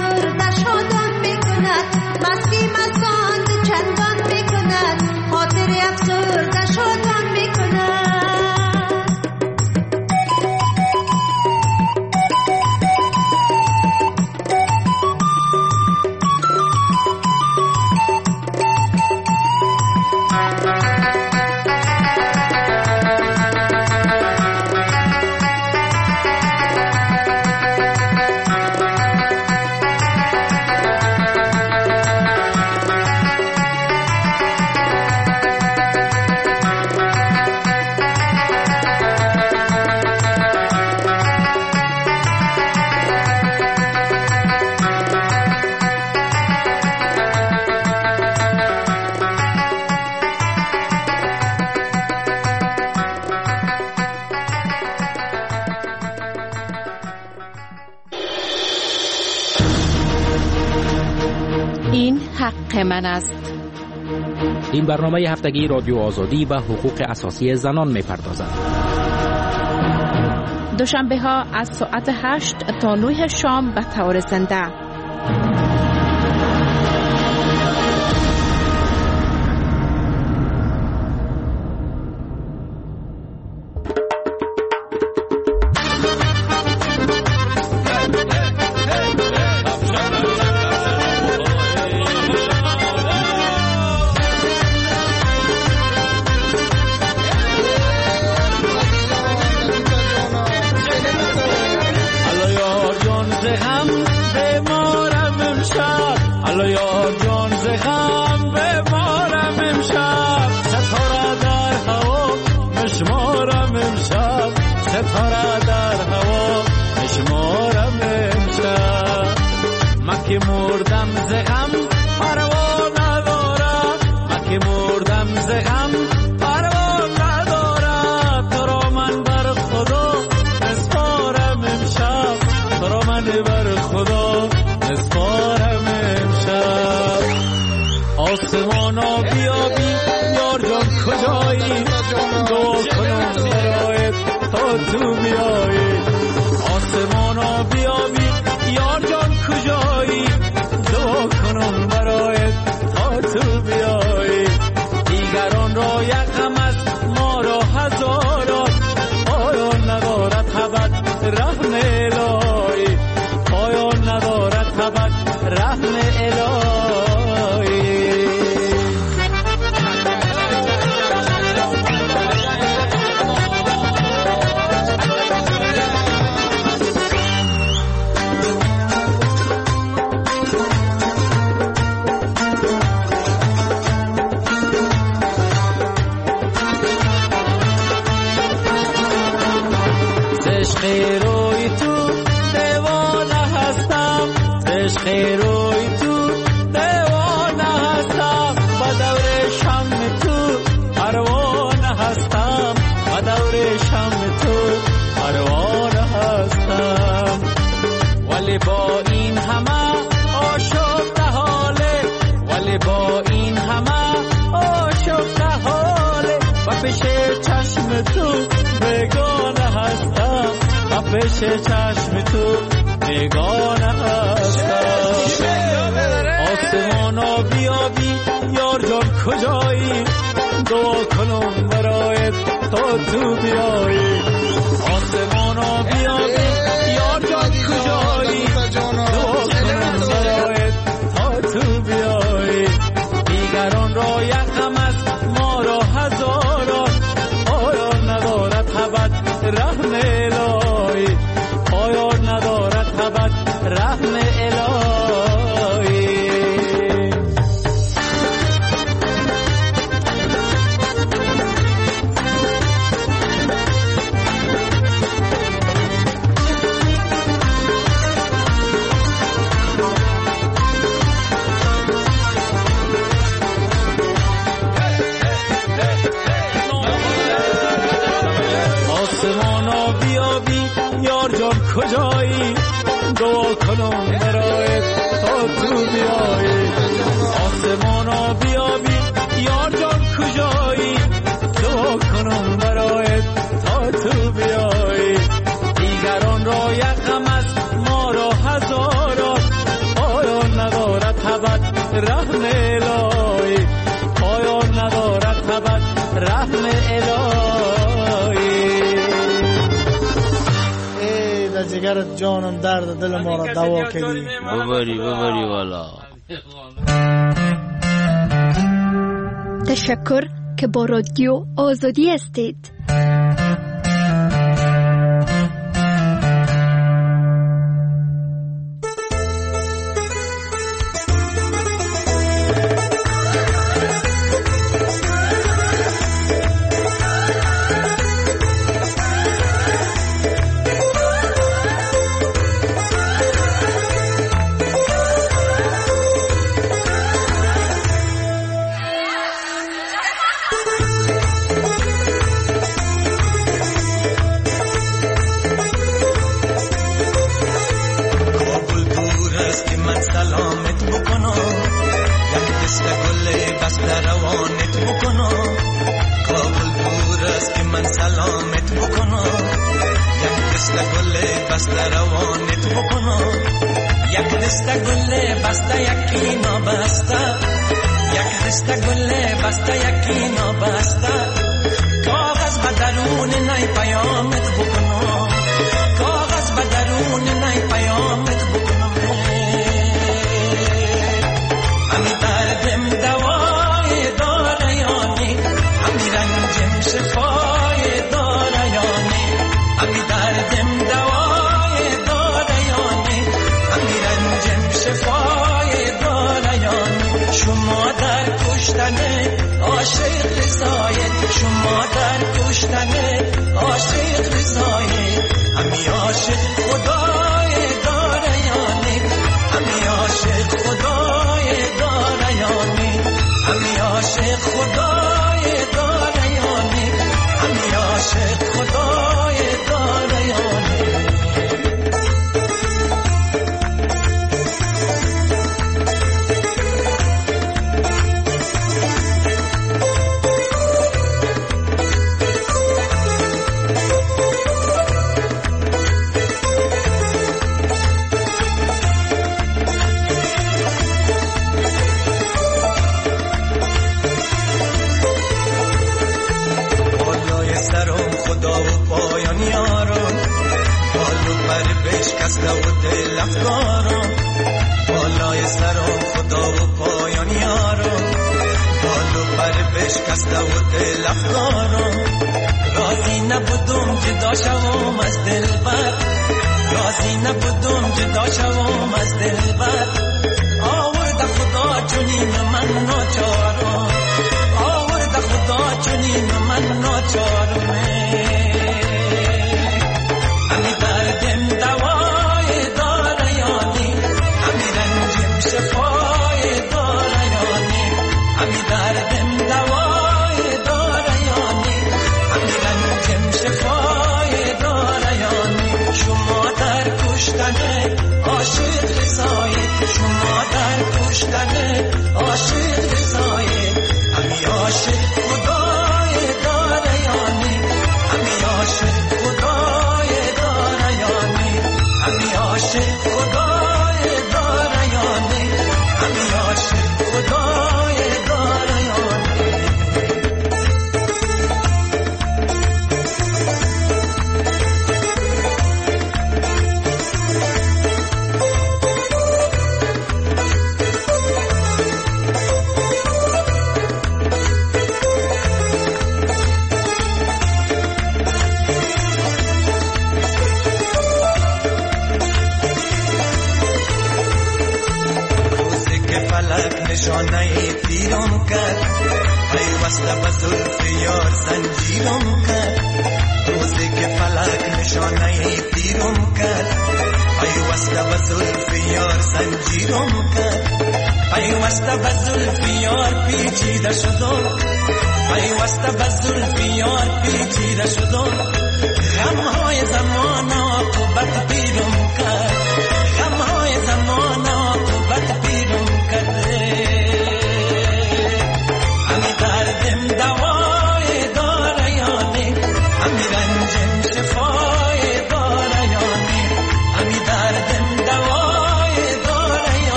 افسرده شادان میکند، مستی مستان چندان میکند، خاطر افسرده شادان میکند. این حق من است. این برنامه هفتگی رادیو آزادی و حقوق اساسی زنان می‌پردازد. دوشنبه ها از ساعت 8 تا 9 شام به طور زنده. چشم تو بیگانه هستم. آسمانا بیابی یار جان کجایی، دعا کنم برایت تا تو بیایی. آسمانا بیابی یار جان کجایی، دعا کنم برایت تا تو بیایی. دیگران را یکم است ما را هزاران، آیا ندارد حبت رحم الهی، آیا ندارد حبت رحم الهی. آسمانا بیابی یار جان کجایی، دعا کنم برایت تا تو بیایی. آسمانا بیابی یار جان کجایی، دعا کنم برایت تا تو بیایی. دیگران را یکم است ما را هزاران، رحم الهی پایان ندارد ابد رحم الهی. ای در جگرت جانم درد دل ما را دوا کردی. ببری والا. تشکر که با رادیو آزادی هستید.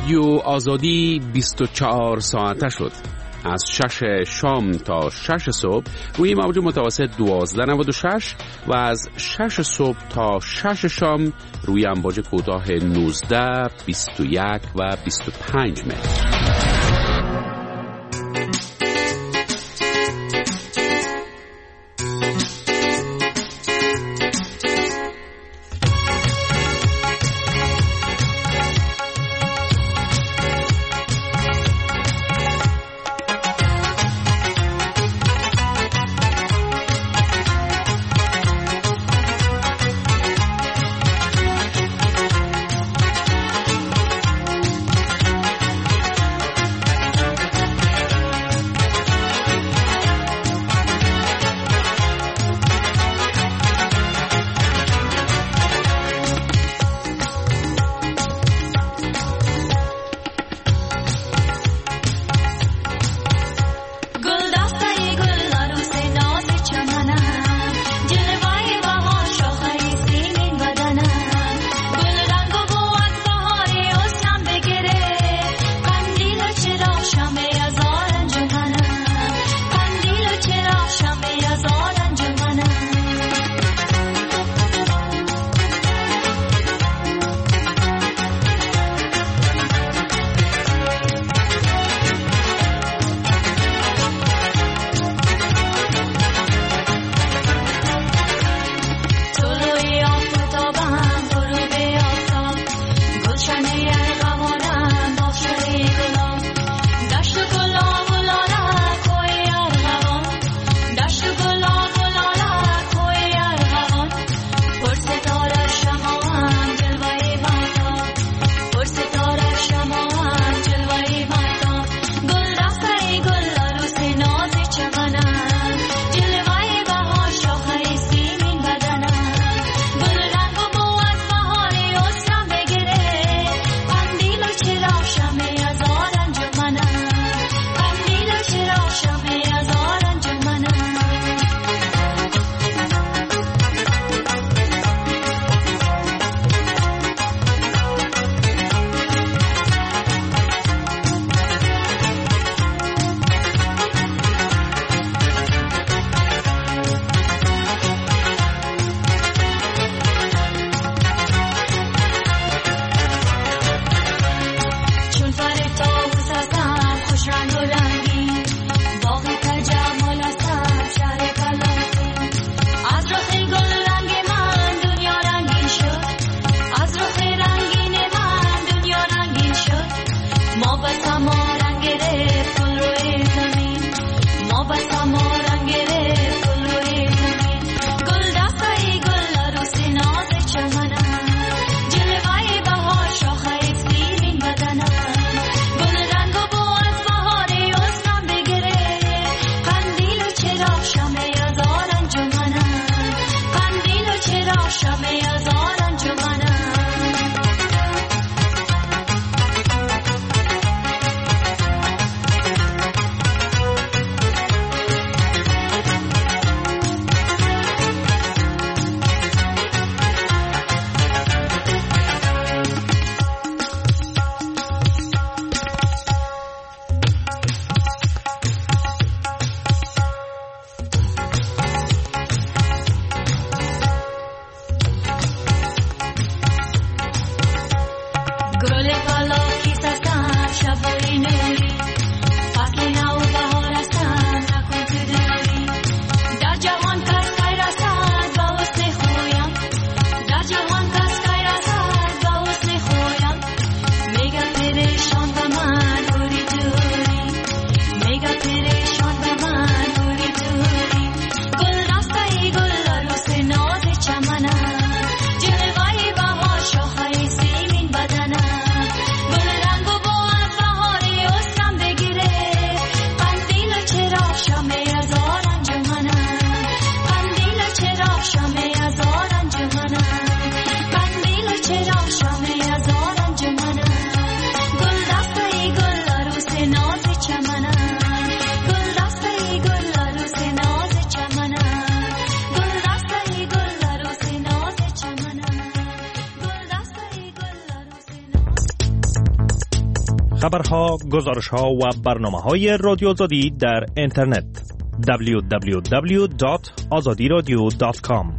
رادیو آزادی 24 ساعته شد. از 6 شام تا 6 صبح روی موج متوسط 1296 و از 6 صبح تا 6 شام روی امواج کوتاه 19, 21 و 25 متر. خبرها، گزارش‌ها و برنامه‌های رادیو آزادی در اینترنت www.azadiradio.com.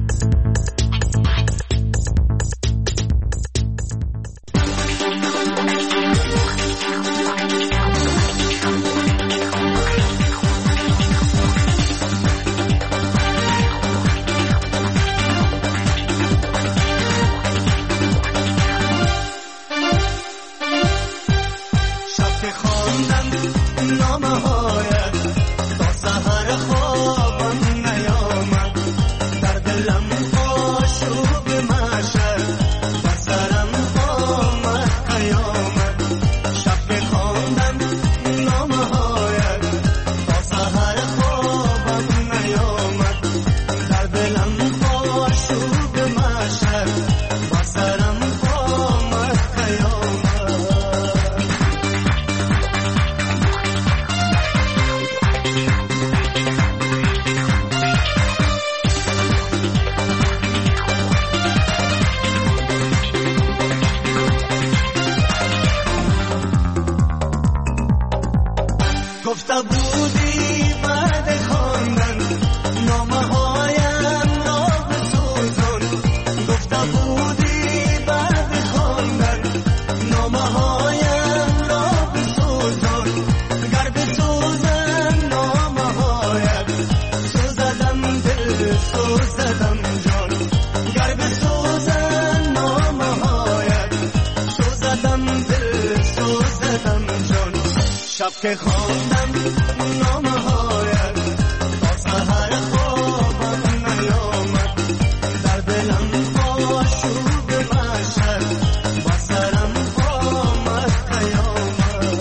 که خواندم نامه‌هایت تا سحر خوابم نیامد، در دلم آشوب محشر با سرم آمد قیامت.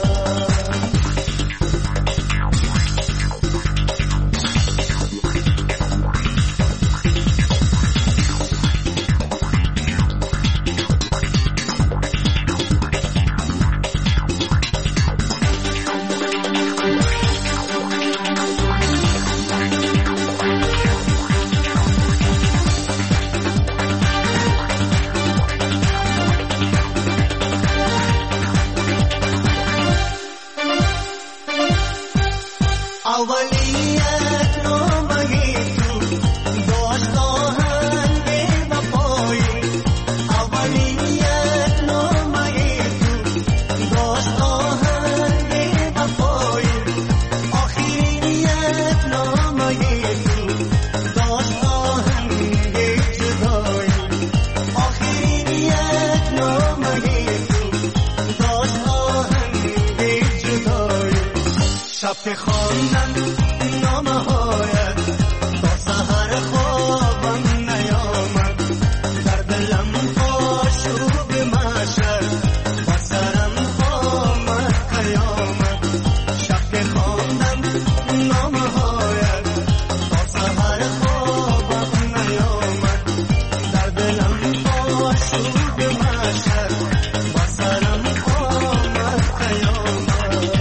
که خواندم نامه‌هایت تا سحر خوابم نیامد، در دلم آشوب محشر با سرم آمد قیامت. شب که خواندم نامه‌هایت تا سحر خوابم نیامد، در دلم آشوب محشر با سرم آمد قیامت.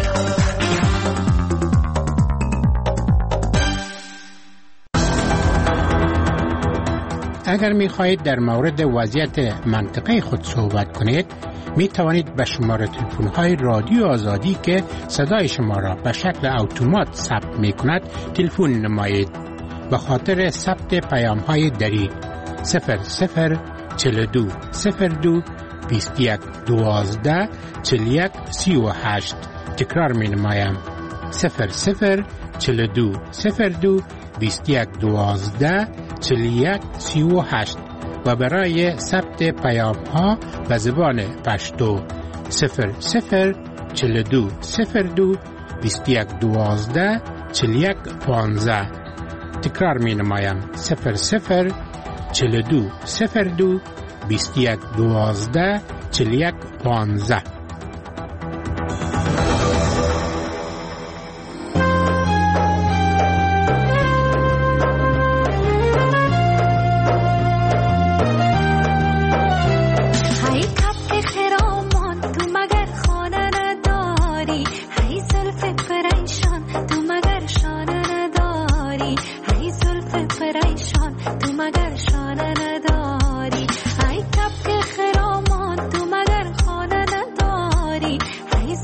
اگر می خواهید در مورد وضعیت منطقه خود صحبت کنید، می توانید به شماره تلفن های رادیو آزادی که صدای شما را به شکل اتومات ثبت می کند تلفن نمایید. به خاطر ثبت پیام های دری 0042 02 21 12 41 38. تکرار می نمایم 0042 02 21 12 41 38 و برای ثبت پیام ها به زبان پشتو 0042 02 21 12 41 15. تکرار می نمایم 0042 02 21 12 41 15. ای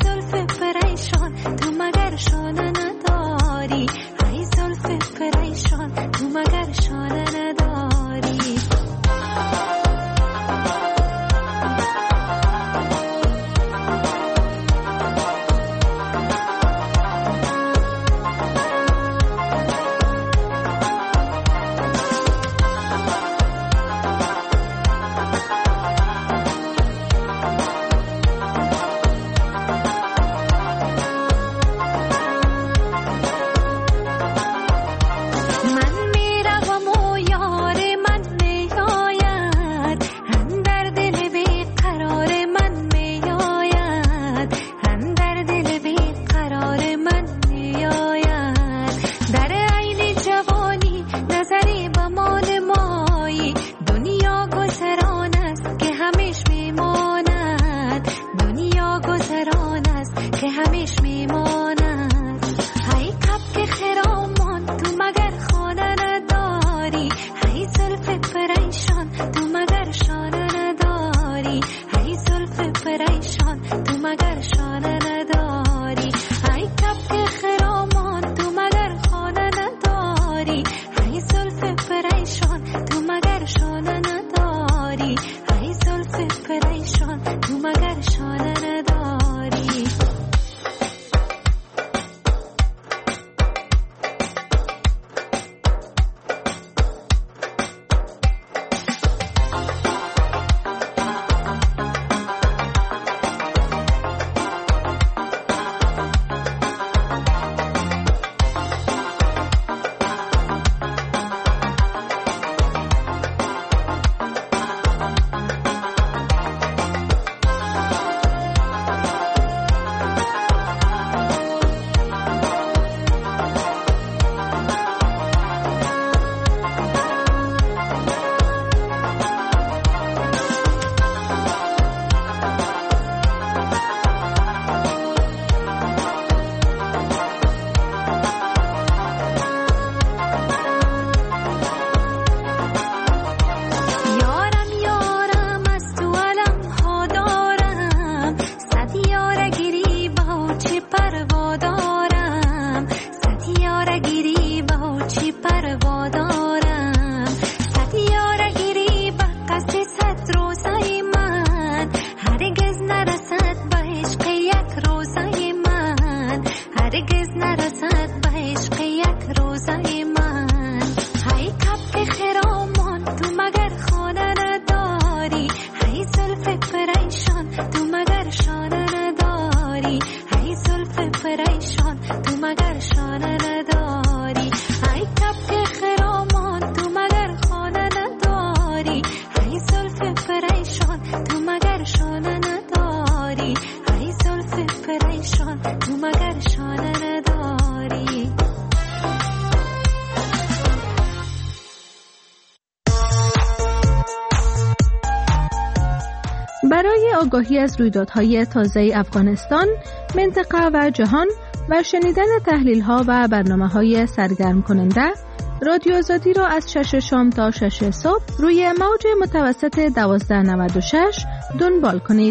آگاهی از رویدادهای تازه افغانستان، منطقه و جهان و شنیدن تحلیل‌ها و برنامه‌های سرگرم کننده، رادیو آزادی را از 6 شام تا 6 صبح روی موج متوسط 1296 دنبال کنید.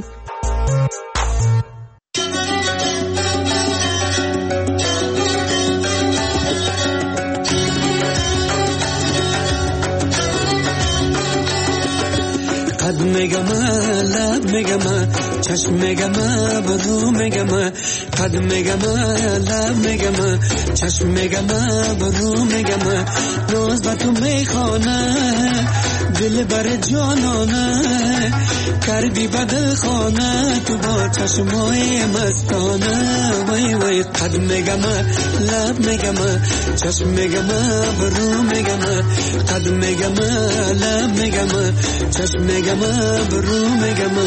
قد میگم لب میگم چشم میگم برو میگم قد میگم لب میگم چشم میگم برو میگم روز با تو میخوانه دل بر جانانه کردی بدل خانه تو با چشمای مستانه وای وای قد میگم لب میگم چشم میگم برو میگم قد میگم لب میگم چشم میگم برو میگم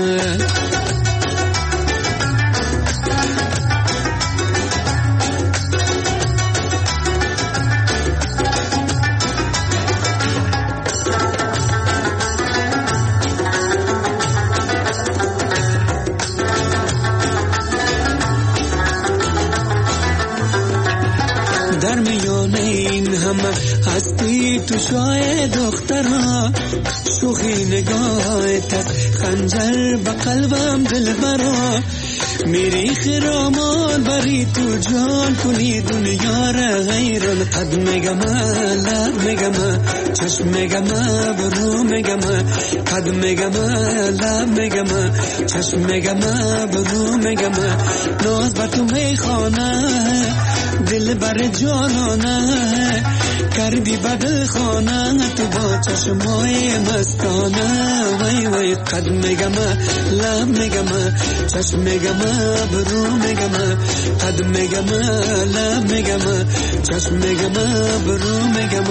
در میانه این همه هستی تو شای دخترها شوخی نگاهت است خنجر به قلبم دل برا میری خرامان بری تو جان کنی دنیا را غیران قد میگم لب میگم چشم میگم برو میگم قد میگم لب میگم چشم میگم برو میگم ناز بر تو میخوانه دل بر جانانه کردی بدل خانه تو با چشمای مستانه وای وای قد میگم لب میگم چشم میگم برو میگم قد میگم لب میگم چشم میگم برو میگم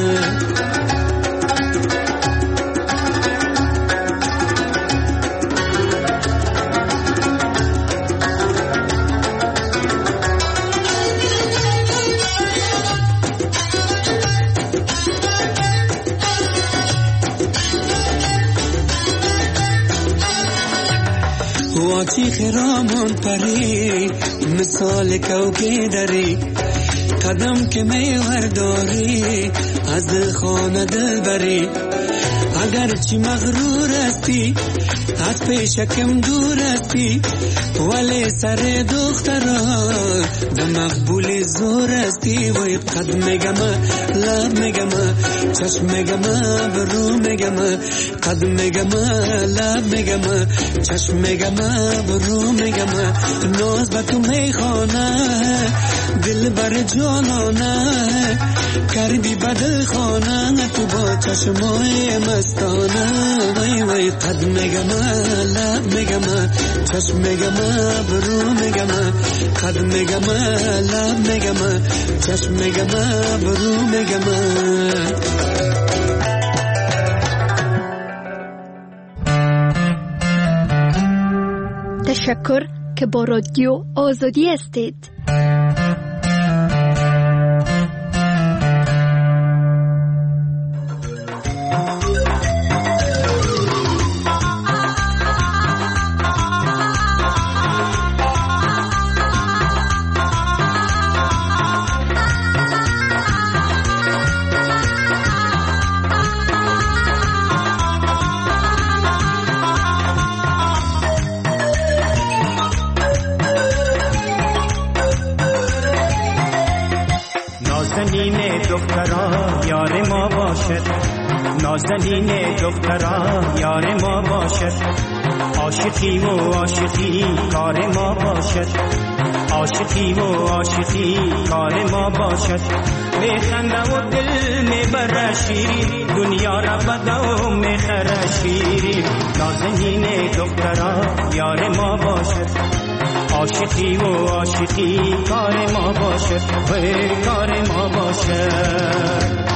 واچی خرامان پری مثال کوکه داری قدم که میورداری از دل خانه دل بری اگر چی مغرور استی از پیشکم دور استی ولی سر دخترا به مقبول زور استی وی قد میگم لب میگم چشم میگم برو میگم قد میگم لب میگم چشم میگم برو میگم ناز با تو میخوانه دل بر جانانه کردی بدل خانه تو با چشمای مستانه وای وای قد میگم لب میگم چشم میگم برو میگم قد میگم لب میگم چشم میگم برو میگم تشکر که با رادیو آزادی هستید. نازنین دخترا یار ما باشد عاشقی و عاشقی کار ما باشد عاشقی و عاشقی کار ما باشد میخنده و دل میبره شیرین دنیا را بده و میخره شیرین نازنین دخترا یار ما باشد عاشقی و عاشقی کار ما باشد و کار ما باشد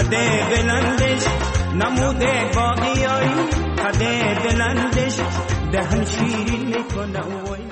قده بلندش نموده باقیایی قده بلندش دهن شیرین میکنه.